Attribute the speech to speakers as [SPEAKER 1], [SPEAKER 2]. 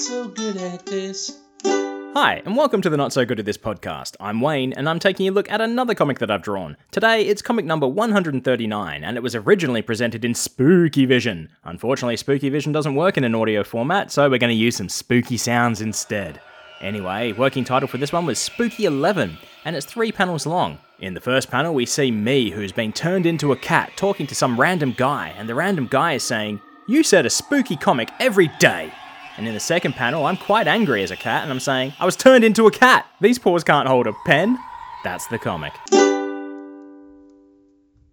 [SPEAKER 1] so good at this.
[SPEAKER 2] Hi, and welcome to the Not So Good at This podcast. I'm Wayne, and I'm taking a look at another comic that I've drawn. Today, it's comic number 139, and it was originally presented in Spooky Vision. Unfortunately, Spooky Vision doesn't work in an audio format, so we're going to use some spooky sounds instead. Anyway, working title for this one was Spooky 11, and it's 3 panels long. In the first panel, we see me, who's been turned into a cat, talking to some random guy, and the random guy is saying, "You said a spooky comic every day." And in the second panel, I'm quite angry as a cat, and I'm saying, "I was turned into a cat! These paws can't hold a pen!" That's the comic.